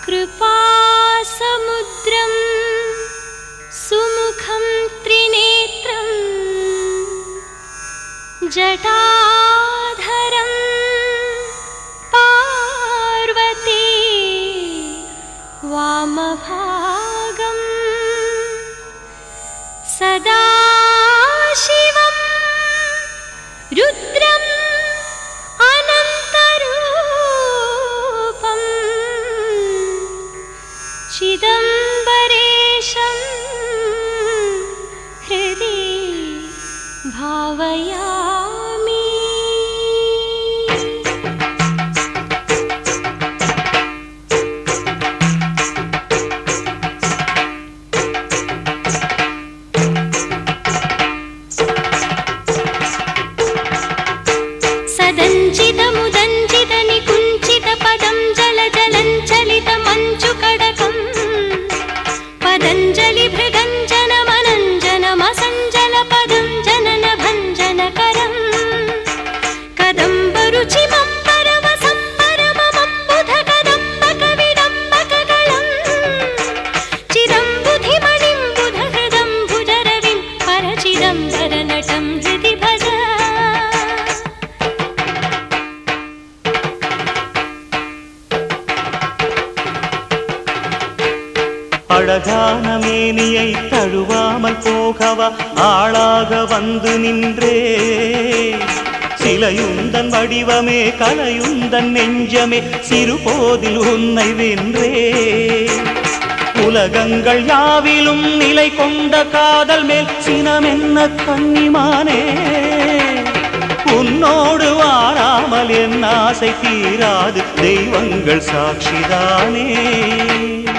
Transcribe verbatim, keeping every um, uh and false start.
कृपासमुद्रं सुमुखं त्रिनेत्रं जटाधरं पार्वती वामभागं सदाशिवं रुद्रम् अनन्तरूपं चिदम्बरेशं हृदि भावयामि। सदञ्चितमुदञ्चित निकुञ्चित पदं जलजलञ्चलित मञ्चुकडकं पदञ्जलि भृगञ्जन मनञ्जनमसञ्जल पदं जनन भञ्जनकरं कदम्बरुचिमं परमसं परममम्बुध कदम्बकविडम्बकगलं चिदम्बुधिमणिं बुधहृदं भुजरविं परचिदम्बरनटं हृदि भज। அழகான மேனியை தழுவாமல் போகவா ஆளாக வந்து நின்றே, சிலையுந்தன் வடிவமே கலையுந்தன் நெஞ்சமே சிறுபோதில் உன்னை வென்றே. உலகங்கள் யாவிலும் நிலை கொண்ட காதல் மேல் சினமென்ன கன்னிமானே, உன்னோடு வாராமல் என் ஆசை தீராது தெய்வங்கள் சாட்சிதானே.